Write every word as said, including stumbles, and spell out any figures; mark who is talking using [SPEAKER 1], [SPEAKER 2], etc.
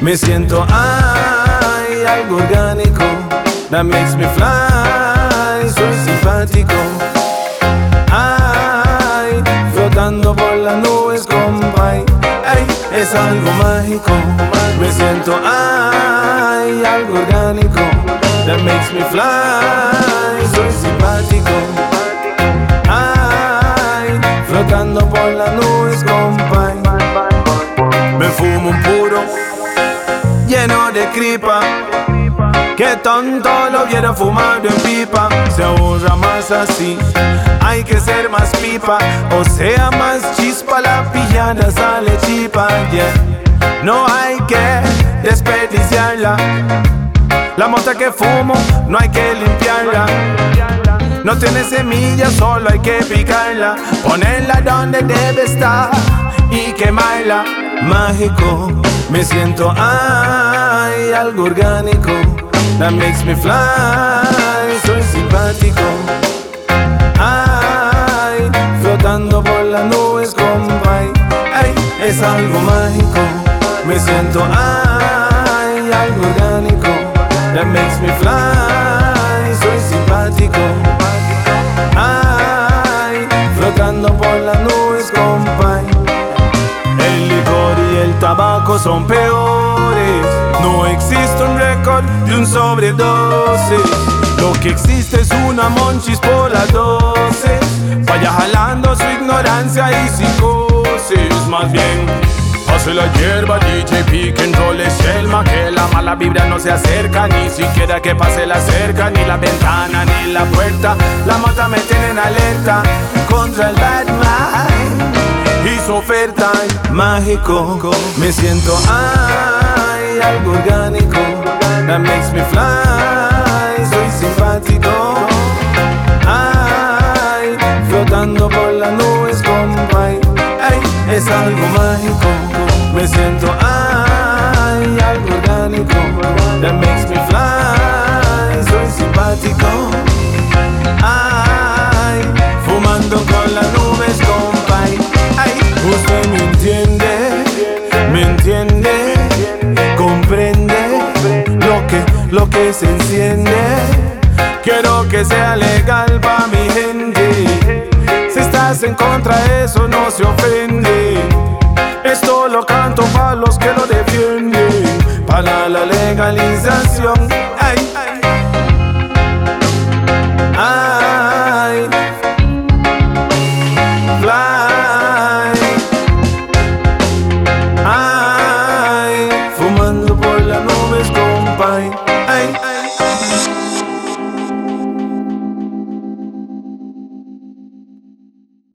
[SPEAKER 1] Me siento, ay, algo orgánico, that makes me fly, soy simpático. Ay, flotando por las nubes, compay, ay, es algo mágico. Me siento, ay, algo orgánico, that makes me fly, soy simpático. Ay, flotando por las nubes, compay. Me fumo un puro lleno de cripa, que tonto lo hubiera fumado en pipa. Se ahorra más así, hay que ser más pipa, o sea más chispa, la pillada sale chipa, yeah. No hay que desperdiciarla, la mota que fumo no hay que limpiarla. No tiene semillas, solo hay que picarla, ponerla donde debe estar y quemarla. Mágico, me siento, ay, algo orgánico, that makes me fly, soy simpático. Ay, flotando por las nubes, compay, ay, es algo mágico. Me siento, ay, algo orgánico, that makes me fly, soy simpático. Ay, flotando por las nubes, compay. El licor y el tabaco son peores, no existe un récord de un sobredosis. Lo que existe es una monchis por las doce, vaya jalando su ignorancia y psicosis. Más bien, pase la hierba, D J pick and roll es Shelma, que la mala vibra no se acerca, ni siquiera que pase la cerca, ni la ventana, ni la puerta. La mata me tiene en alerta contra el bad mind y su oferta. Mágico, me siento, ay, algo orgánico, that makes me fly, soy simpático. Ay, flotando por las nubes, compay, ay, es algo mágico. Me siento, ay, algo orgánico, that makes me fly, soy simpático. Ay, fumando con las nubes, compay, ay, usted me entiende, me entiende, comprende lo que, lo que se enciende. Quiero que sea legal pa' mi gente, si estás en contra eso no se ofende. Esto lo canto pa' los que lo defienden, para la legalización